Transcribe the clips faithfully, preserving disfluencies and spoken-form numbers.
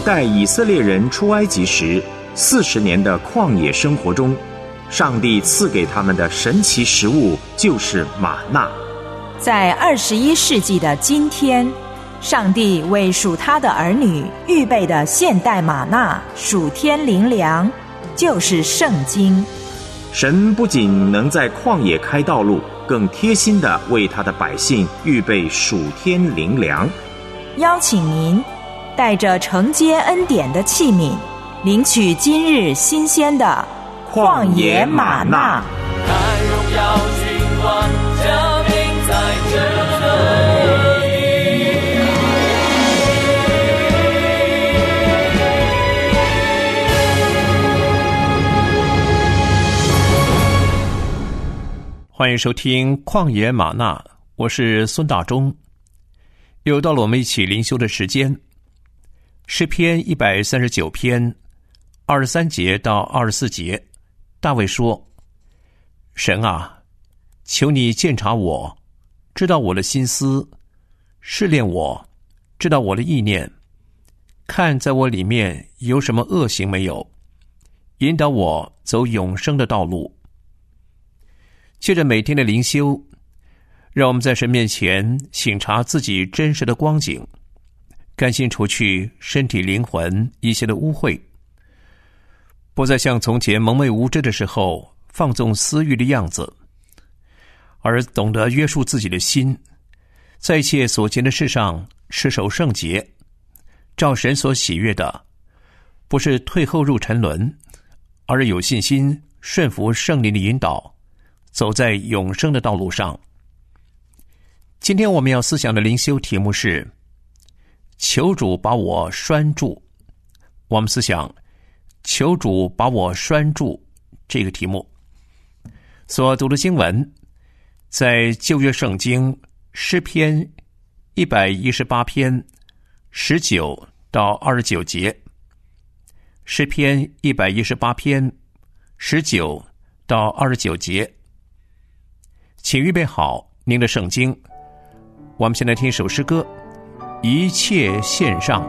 带以色列人出埃及时四十年的旷野生活中，上帝赐给他们的神奇食物就是玛纳。 在二十一世纪的今天，上帝为属他的儿女预备的现代玛纳属天灵粮，就是圣经。 神不仅能在旷野开道路，更贴心地为他的百姓预备属天灵粮。 邀请您带着承接恩典的器皿，领取今日新鲜的旷野玛纳。 看荣耀君王降临在这里。 欢迎收听旷野玛纳，我是孙大中。又到了我们一起灵修的时间。诗篇一百三十九篇二十三节到二十四节，大卫说：神啊，求你鉴察我，知道我的心思，试炼我，知道我的意念，看在我里面有什么恶行没有，引导我走永生的道路。借着每天的灵修，让我们在神面前省察自己真实的光景，甘心除去身体灵魂一些的污秽，不再像从前蒙昧无知的时候放纵私欲的样子，而懂得约束自己的心，在一切所见的事上持守圣洁，照神所喜悦的，不是退后入沉沦，而是有信心顺服圣灵的引导，走在永生的道路上。今天我们要思想的灵修题目是求主把我拴住。我们思想求主把我拴住这个题目。所读的经文在旧约圣经诗篇一百一十八篇十九到二十九节。诗篇一百一十八篇十九到二十九节。请预备好您的圣经，我们先来听一首诗歌，一切献上。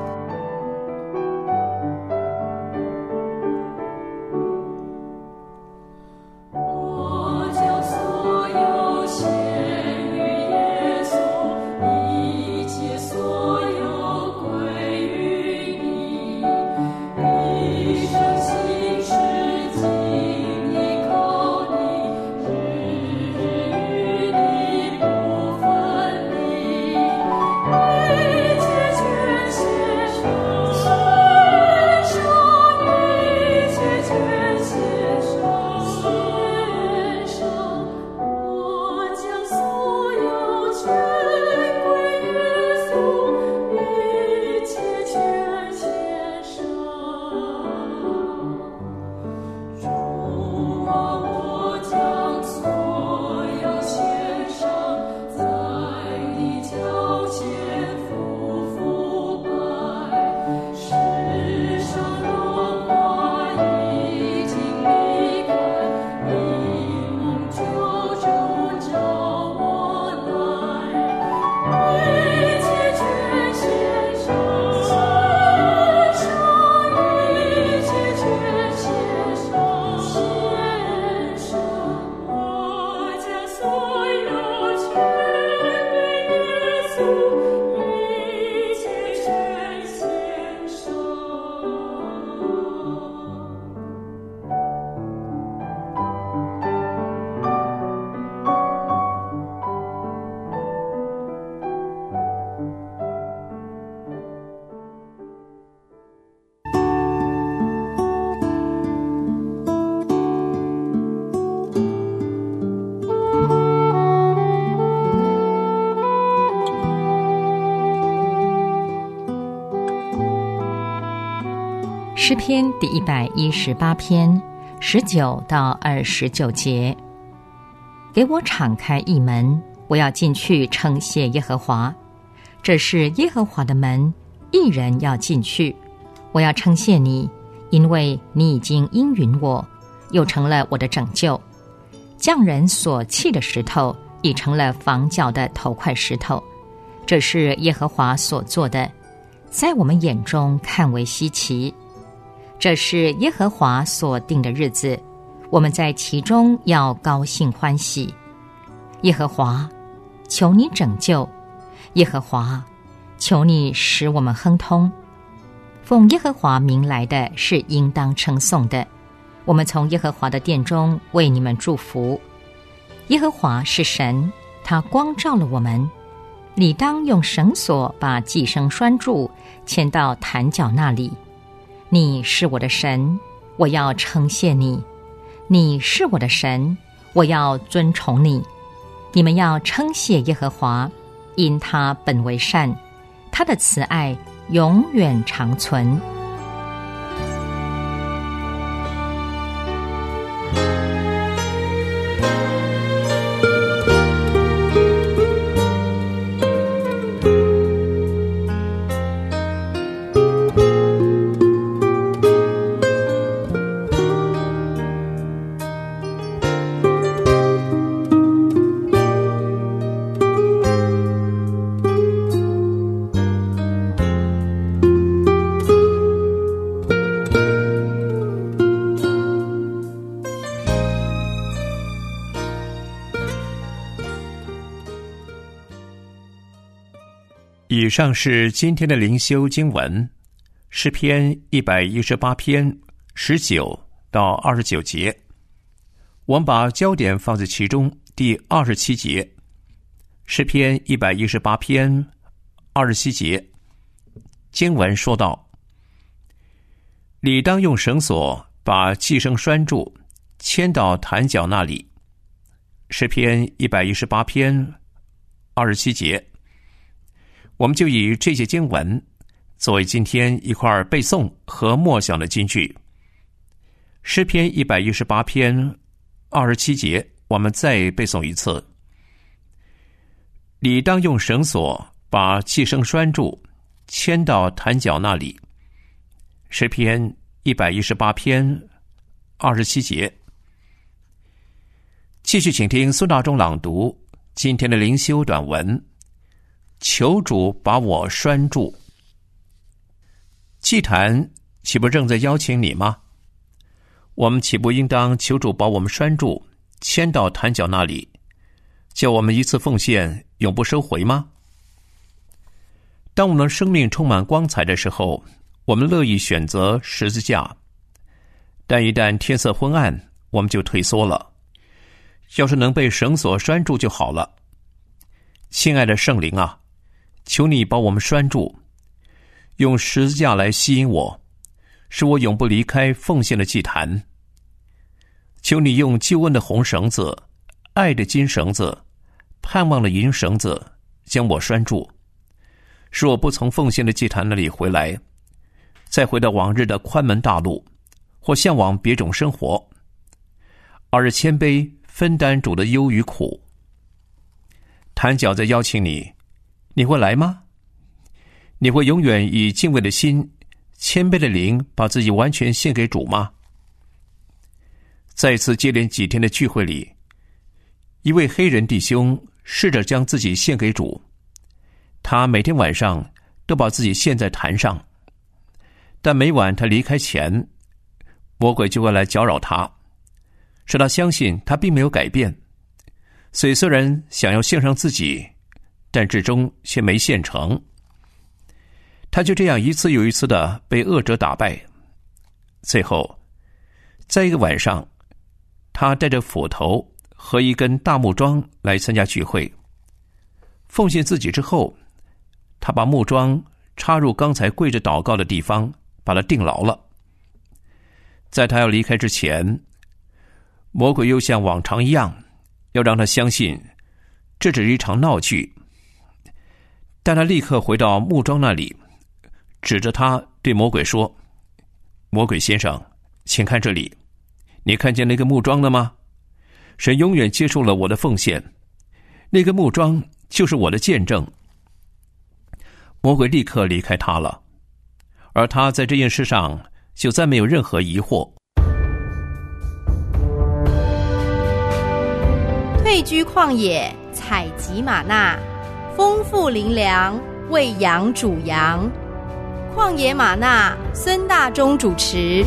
诗篇第一百一十八篇十九到二十九节。给我敞开一门，我要进去称谢耶和华。这是耶和华的门，一人要进去。我要称谢你，因为你已经应允我，又成了我的拯救。匠人所弃的石头，已成了房角的头块石头。这是耶和华所做的， 在我们眼中看为稀奇。这是耶和华所定的日子，我们在其中要高兴欢喜。耶和华，求你拯救；耶和华，求你使我们亨通。奉耶和华名来的是应当称颂的，我们从耶和华的殿中为你们祝福。耶和华是神，他光照了我们。理当用绳索把寄生拴住，牵到坛角那里。你是我的神，我要称谢你；你是我的神，我要尊崇你。你们要称谢耶和华，因他本为善，他的慈爱永远长存。 以上是今天的灵修经文，诗篇一百一十八篇十九到二十九节。我们把焦点放在其中第二十七节，诗篇一百一十八篇二十七节，经文说道：你当用绳索把寄生拴住，牵到坛角那里。诗篇一百一十八篇二十七节。我们就以这些经文作为今天一块背诵和默想的金句。诗篇一百一十八篇二十七节，我们再背诵一次：你当用绳索把寄生拴住，牵到坛角那里。诗篇一百一十八篇二十七节。继续请听孙大中朗读今天的灵修短文。求主把我拴住。祭坛岂不正在邀请你吗？我们岂不应当求主把我们拴住，牵到坛角那里，叫我们一次奉献永不收回吗？当我们的生命充满光彩的时候，我们乐意选择十字架，但一旦天色昏暗，我们就退缩了。要是能被绳索拴住就好了。亲爱的圣灵啊，求你把我们拴住，用十字架来吸引我，使我永不离开奉献的祭坛。求你用救恩的红绳子、爱的金绳子、盼望的银绳子将我拴住，使我不从奉献的祭坛那里回来，再回到往日的宽门大路，或向往别种生活，而是谦卑分担主的忧与苦。坛角在邀请你，你会来吗？你会永远以敬畏的心、谦卑的灵把自己完全献给主吗？在一次接连几天的聚会里，一位黑人弟兄试着将自己献给主。他每天晚上都把自己献在坛上，但每晚他离开前，魔鬼就会来搅扰他，使他相信他并没有改变。所以虽然想要献上自己，但至终却没献成。他就这样一次又一次的被恶者打败。最后在一个晚上，他带着斧头和一根大木桩来参加聚会。奉献自己之后，他把木桩插入刚才跪着祷告的地方，把它钉牢了。在他要离开之前，魔鬼又像往常一样要让他相信这只是一场闹剧。但他立刻回到木桩那里，指着他对魔鬼说：魔鬼先生，请看这里，你看见那个木桩了吗？神永远接受了我的奉献，那个木桩就是我的见证。魔鬼立刻离开他了，而他在这件事上就再没有任何疑惑。 退居旷野，采集玛纳，丰富灵粮，喂养主羊。 旷野吗哪，孙大中主持。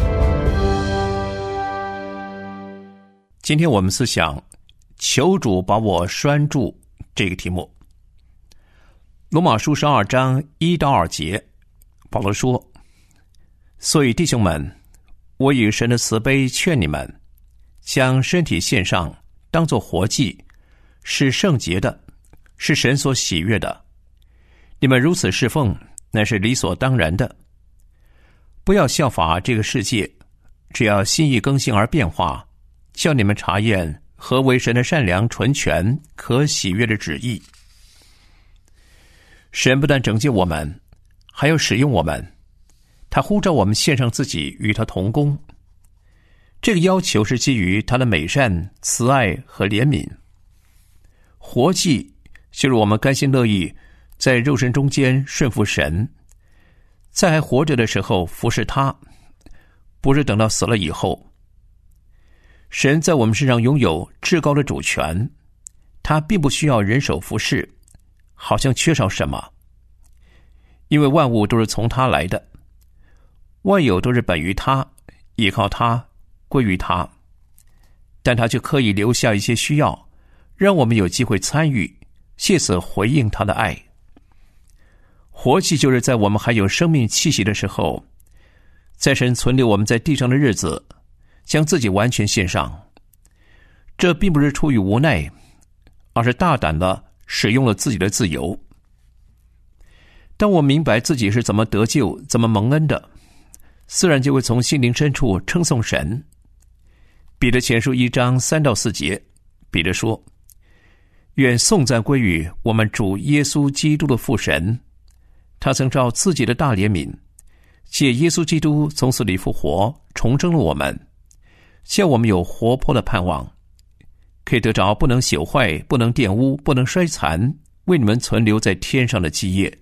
今天我们思想求主把我拴住这个题目。罗马书十二章一到二节，保罗说：所以弟兄们，我以神的慈悲劝你们，将身体献上，当作活祭，是圣洁的，是神所喜悦的。你们如此侍奉，乃是理所当然的。不要效法这个世界，只要心意更新而变化，叫你们查验何为神的善良、纯全、可喜悦的旨意。神不但拯救我们，还要使用我们，他呼召我们献上自己与他同工。这个要求是基于他的美善、慈爱和怜悯。活祭就是我们甘心乐意在肉身中间顺服神，在还活着的时候服侍他，不是等到死了以后。神在我们身上拥有至高的主权，他并不需要人手服侍，好像缺少什么，因为万物都是从他来的，万有都是本于他，依靠他，归于他，但他却刻意留下一些需要，让我们有机会参与，借此回应他的爱。活祭就是在我们还有生命气息的时候，在神存留我们在地上的日子，将自己完全献上。这并不是出于无奈，而是大胆地使用了自己的自由。当我明白自己是怎么得救、怎么蒙恩的，自然就会从心灵深处称颂神。彼得前书一章三到四节，彼得说：愿颂赞归于我们主耶稣基督的父神，他曾照自己的大怜悯，借耶稣基督从死里复活，重生了我们，叫我们有活泼的盼望，可以得着不能朽坏、不能玷污、不能衰残，为你们存留在天上的基业。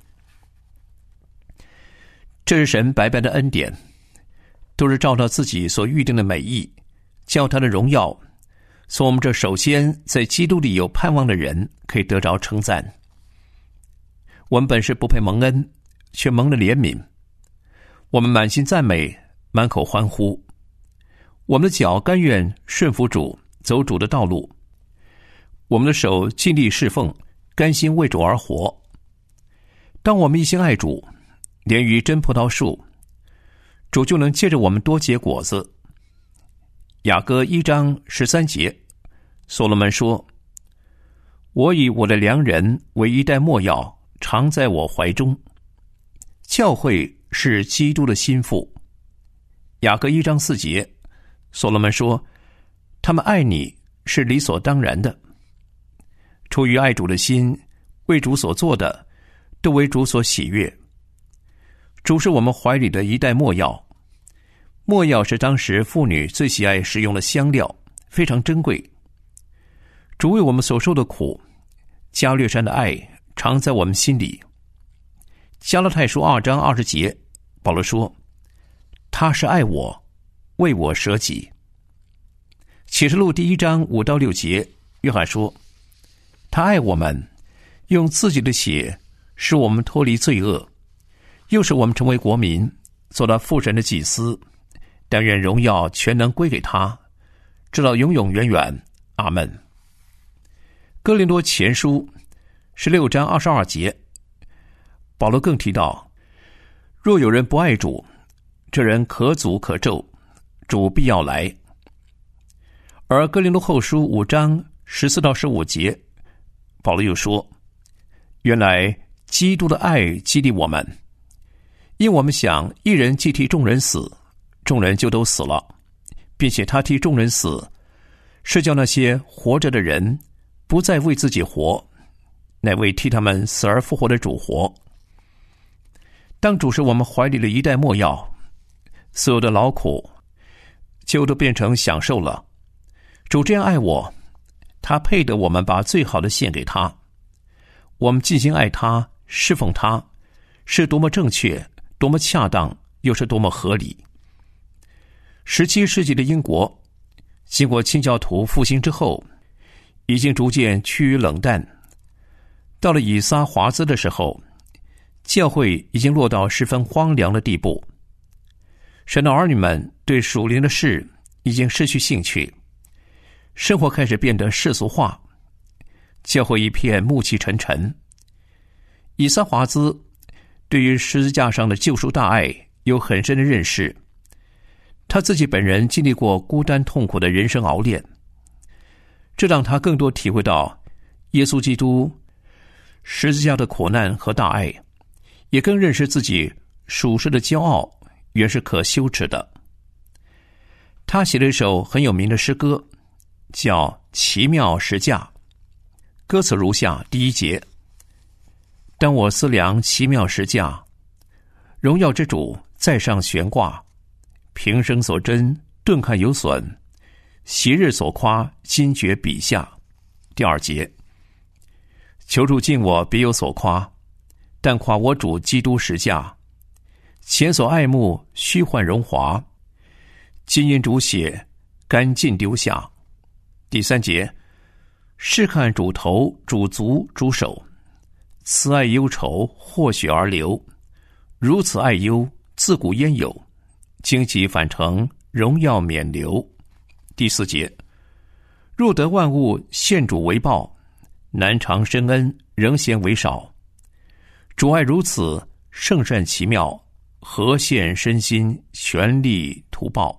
这是神白白的恩典，都是照他自己所预定的美意，叫他的荣耀从我们这首先在基督里有盼望的人可以得着称赞。我们本是不配蒙恩，却蒙了怜悯，我们满心赞美，满口欢呼。我们的脚甘愿顺服主，走主的道路，我们的手尽力侍奉，甘心为主而活。当我们一心爱主，连于真葡萄树，主就能借着我们多结果子。雅歌一章十三节，所罗门说：我以我的良人为一袋没药，常在我怀中。教会是基督的心腹。雅各一章四节，所罗门说：他们爱你是理所当然的。出于爱主的心，为主所做的，都为主所喜悦。主是我们怀里的一袋没药，没药是当时妇女最喜爱使用的香料，非常珍贵。主为我们所受的苦，加略山的爱常在我们心里。加拉太书二章二十节，保罗说：他是爱我，为我舍己。启示录第一章五到六节，约翰说：他爱我们，用自己的血使我们脱离罪恶，又使我们成为国民，做到父神的祭司。但愿荣耀全能归给他，直到永永远远。阿们。哥林多前书十六章二十二节，保罗更提到：若有人不爱主，这人可诅可咒，主必要来。而哥林多后书五章十四到十五节，保罗又说：原来基督的爱激励我们，因我们想一人既替众人死，众人就都死了，并且他替众人死，是叫那些活着的人不再为自己活，乃为替他们死而复活的主活。当主是我们怀里的一袋没药，所有的劳苦就都变成享受了。主这样爱我，他配得我们把最好的献给他。我们尽心爱他，侍奉他，是多么正确，多么恰当，又是多么合理。十七世纪的英国，经过清教徒复兴之后，已经逐渐趋于冷淡。到了以撒华兹的时候， 教会已经落到十分荒凉的地步，神的儿女们对属灵的事已经失去兴趣，生活开始变得世俗化，教会一片暮气沉沉。以撒华兹对于十字架上的救赎大爱有很深的认识，他自己本人经历过孤单痛苦的人生熬炼，这让他更多体会到耶稣基督十字架的苦难和大爱，也更认识自己属世的骄傲原是可羞耻的。他写了一首很有名的诗歌，叫《奇妙十架》，歌词如下：第一节，当我思量奇妙十架，荣耀之主在上悬挂，平生所珍，顿看有损，昔日所夸，今觉笔下。第二节，求主敬我别有所夸，但夸我主基督十架，前所爱慕虚幻荣华，今因主血干尽丢下。第三节，试看主头主足主手，慈爱忧愁或许而流，如此爱忧自古焉有，荆棘反成荣耀免流。第四节，若得万物献主为报，难偿深恩仍嫌为少，主爱如此圣善奇妙，何献身心全力图报。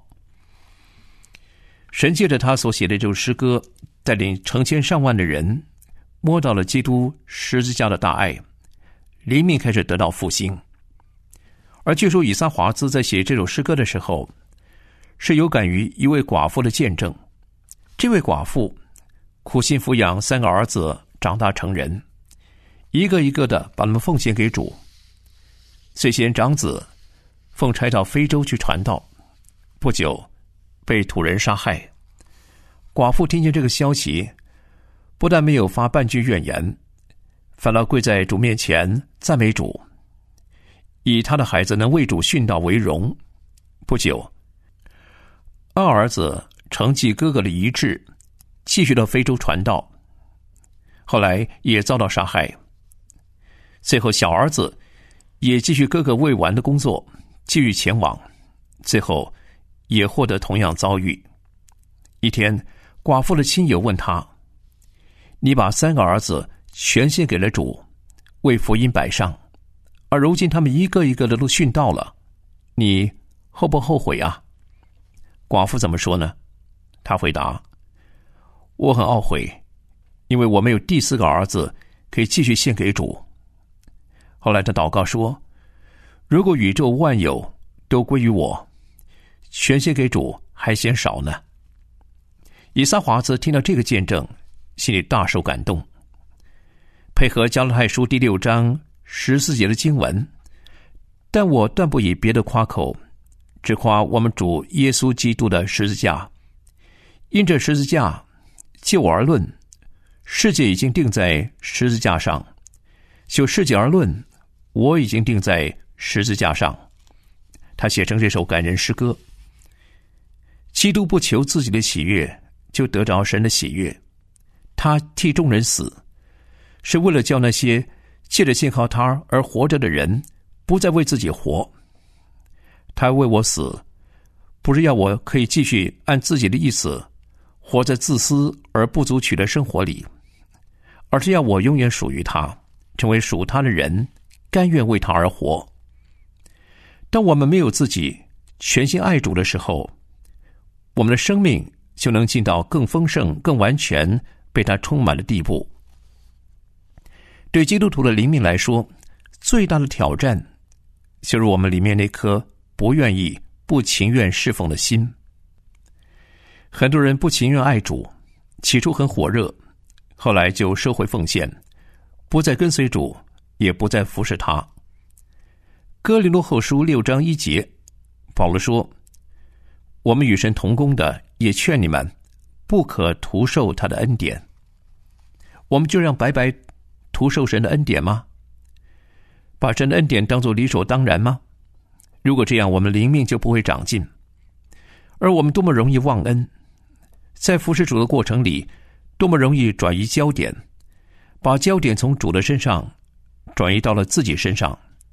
神借着他所写的这首诗歌，带领成千上万的人摸到了基督十字架的大爱，灵命开始得到复兴。而据说以撒华兹在写这首诗歌的时候，是有感于一位寡妇的见证。这位寡妇苦心抚养三个儿子长大成人，一个一个的把他们奉献给主。最先长子奉差到非洲去传道，不久被土人杀害。寡妇听见这个消息，不但没有发半句怨言，反而跪在主面前赞美主，以他的孩子能为主殉道为荣。不久，二儿子承继哥哥的遗志，继续到非洲传道，后来也遭到杀害。最后小儿子也继续哥哥未完的工作，继续前往，最后也获得同样遭遇。一天，寡妇的亲友问他，你把三个儿子全献给了主，为福音摆上，而如今他们一个一个的都殉道了，你后不后悔啊？寡妇怎么说呢？他回答，我很懊悔，因为我没有第四个儿子可以继续献给主。后来他祷告说，如果宇宙万有都归于我，全献给主还嫌少呢。以撒华兹听到这个见证，心里大受感动，配合加拉太书第六章十四节的经文，但我断不以别的夸口，只夸我们主耶稣基督的十字架。因这十字架，就我而论，世界已经定在十字架上；就世界而论，我已经定在十字架上。他写成这首感人诗歌。基督不求自己的喜悦，就得着神的喜悦。他替众人死，是为了叫那些借着信靠他而活着的人，不再为自己活。他为我死，不是要我可以继续按自己的意思活在自私而不足取的生活里，而是要我永远属于他，成为属他的人，甘愿为他而活。当我们没有自己，全心爱主的时候，我们的生命就能进到更丰盛、更完全被他充满的地步。对基督徒的灵命来说，最大的挑战就是我们里面那颗不愿意、不情愿侍奉的心。很多人不情愿爱主，起初很火热，后来就收回奉献，不再跟随主，也不再服侍他。哥林多后书六章一节，保罗说，我们与神同工的，也劝你们不可徒受他的恩典。我们就让白白徒受神的恩典吗？把神的恩典当作理所当然吗？如果这样，我们灵命就不会长进。而我们多么容易忘恩，在服侍主的过程里，多么容易转移焦点，把焦点从主的身上转移到了自己身上，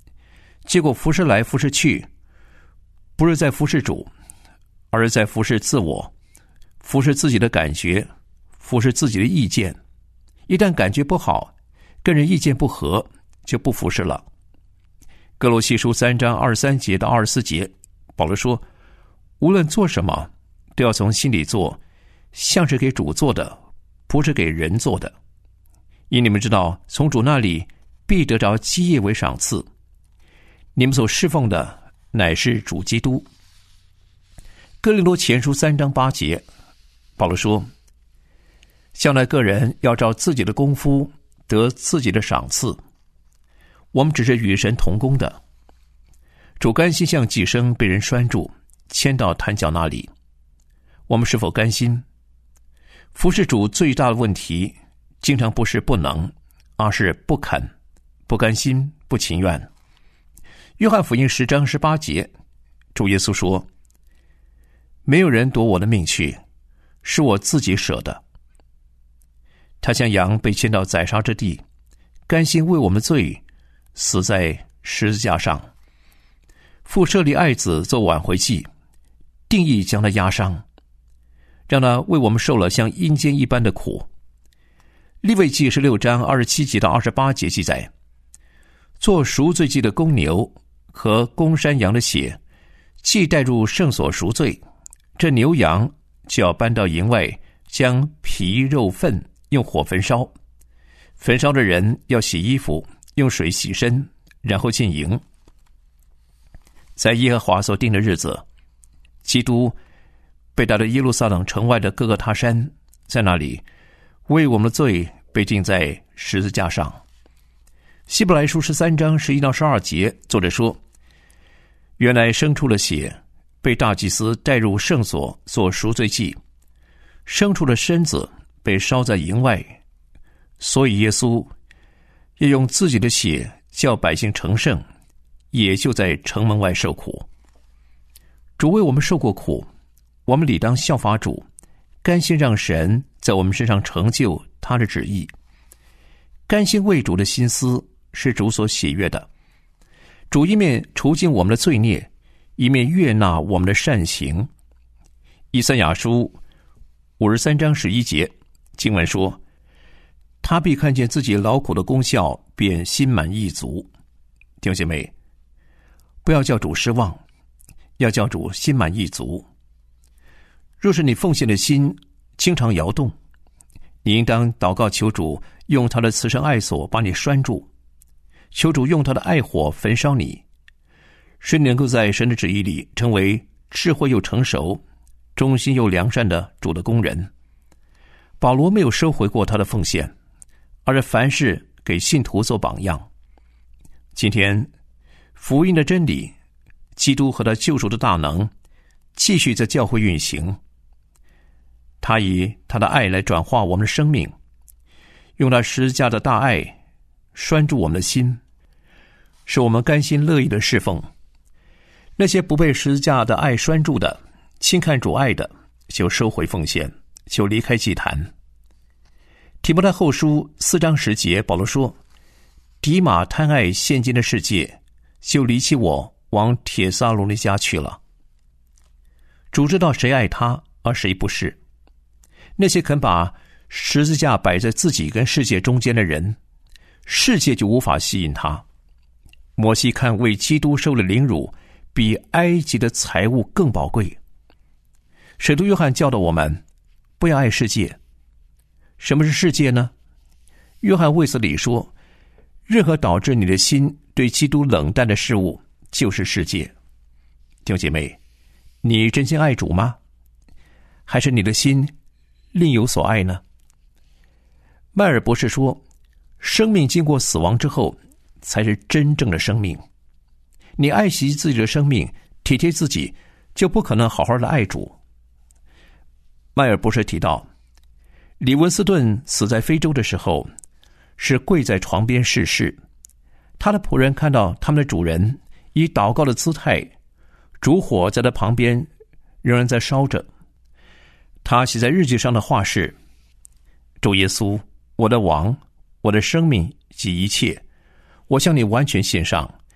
结果服侍来服侍去，不是在服侍主，而是在服侍自我，服侍自己的感觉，服侍自己的意见。一旦感觉不好，跟人意见不合，就不服侍了。哥罗西书三章二十三节到二十四节，保罗说，无论做什么，都要从心里做，像是给主做的，不是给人做的。因你们知道，从主那里必得着基业为赏赐。你们所侍奉的乃是主基督。哥林多前书三章八节，保罗说，向来个人要照自己的功夫得自己的赏赐。我们只是与神同工的。主甘心像寄生被人拴住，牵到坛角那里。我们是否甘心？服侍主最大的问题，经常不是不能，而是不肯、不甘心、不情愿。约翰福音十章十八节，主耶稣说，没有人夺我的命去，是我自己舍的。他像羊被牵到宰杀之地，甘心为我们罪死在十字架上。父设立爱子做挽回祭，定义将他压伤，让他为我们受了像阴间一般的苦。利未记十六章二十七节到二十八节记载，做赎罪祭的公牛和公山羊的血，既带入圣所赎罪，这牛羊就要搬到营外，将皮肉粪用火焚烧。焚烧的人要洗衣服，用水洗身，然后进营。在耶和华所定的日子，基督被带到耶路撒冷城外的各个他山，在那里为我们的罪被钉在十字架上。希伯来书十三章十一到十二节，作者说，原来牲畜的血被大祭司带入圣所做赎罪祭，牲畜的身子被烧在营外，所以耶稣要用自己的血叫百姓成圣，也就在城门外受苦。主为我们受过苦，我们理当效法主，甘心让神在我们身上成就他的旨意。甘心为主的心思是主所喜悦的。主一面除尽我们的罪孽，一面悦纳我们的善行。以赛亚书五十三章十一节经文说，他必看见自己劳苦的功效，便心满意足。弟兄姐妹，不要叫主失望，要叫主心满意足。若是你奉献的心经常摇动，你应当祷告求主用他的慈神爱所把你拴住，求主用他的爱火焚烧你，使你能够在神的旨意里成为智慧又成熟、忠心又良善的主的工人。保罗没有收回过他的奉献，而是凡事给信徒做榜样。今天福音的真理，基督和他救赎的大能继续在教会运行。他以他的爱来转化我们的生命，用他十字架的大爱拴住我们的心，使我们甘心乐意的侍奉。那些不被十字架的爱拴住的，轻看主爱的，就收回奉献，就离开祭坛。提摩太后书四章十节，保罗说，迪马贪爱现今的世界，就离弃我，往帖撒罗尼迦去了。主知道谁爱他，而谁不是。那些肯把十字架摆在自己跟世界中间的人，世界就无法吸引他。摩西看为基督受了凌辱，比埃及的财物更宝贵。使徒约翰教导我们，不要爱世界。什么是世界呢？约翰卫斯理说，任何导致你的心对基督冷淡的事物，就是世界。弟兄姐妹，你真心爱主吗？还是你的心另有所爱呢？迈尔博士说，生命经过死亡之后，才是真正的生命。你爱惜自己的生命，体贴自己，就不可能好好的爱主。迈尔博士提到，李文斯顿死在非洲的时候，是跪在床边逝世。他的仆人看到他们的主人以祷告的姿态，烛火在他旁边仍然在烧着。他写在日记上的话是：主耶稣，我的王，我的生命及一切，我向你完全献上，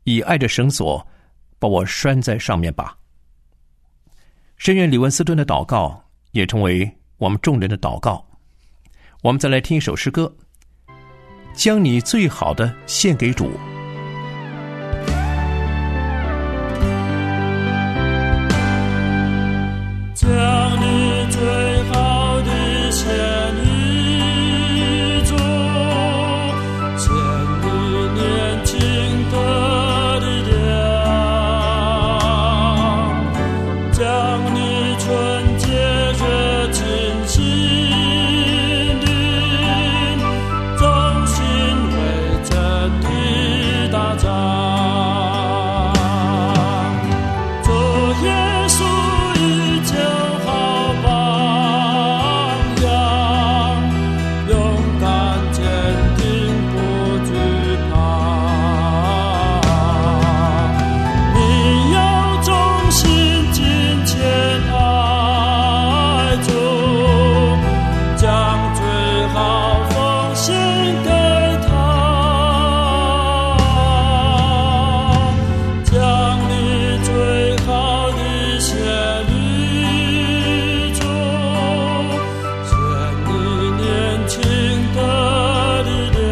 以爱的绳索把我拴在上面吧。深愿李文斯顿的祷告也成为我们众人的祷告。我们再来听一首诗歌，将你最好的献给主。 将你最好的献于主，献你年轻的力量，将你纯洁热情心灵，忠心为真理打仗。主耶稣已救好榜样，勇敢坚定不惧怕。你要忠心敬虔爱主，将最好奉献给他，将你最好的献于主，献你年轻的力量，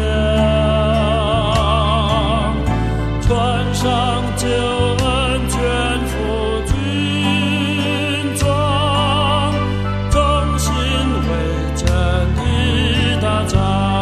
穿上救恩全副军装，忠心为真理打仗。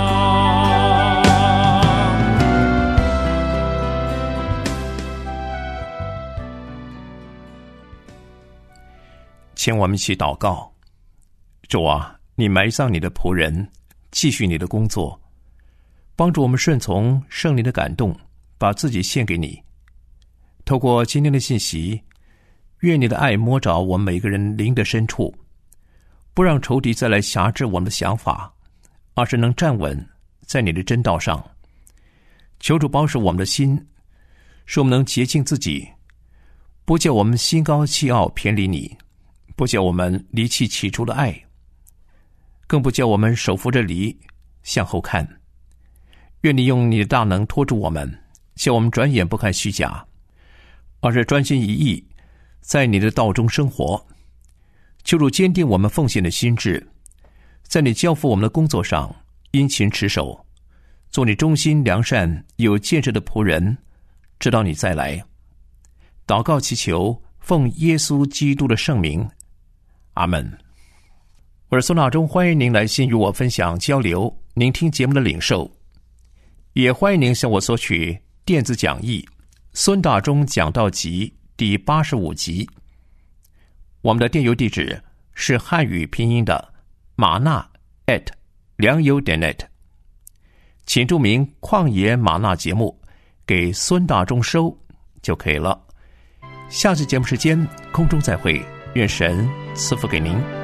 请我们一起祷告。主啊，你埋葬你的仆人，继续你的工作，帮助我们顺从圣灵的感动，把自己献给你。透过今天的信息，愿你的爱摸着我们每个人灵的深处，不让仇敌再来辖制我们的想法，而是能站稳在你的真道上。求主保守我们的心，使我们能洁净自己，不叫我们心高气傲偏离你，不叫我们离弃起初的爱，更不叫我们手扶着犁向后看。愿你用你的大能托住我们，叫我们转眼不看虚假，而是专心一意在你的道中生活。求主坚定我们奉献的心志，在你交付我们的工作上殷勤持守，做你忠心良善有见识的仆人，直到你再来。祷告祈求，奉耶稣基督的圣名，阿门。我是孙大中，欢迎您来信与我分享交流您听节目的领受，也欢迎您向我索取电子讲义《孙大中讲道集》第八十五集。我们的电邮地址是汉语拼音的马纳 at 良友点 net， 请注明旷野马纳节目给孙大中收就可以了。下次节目时间空中再会，愿神赐福给您。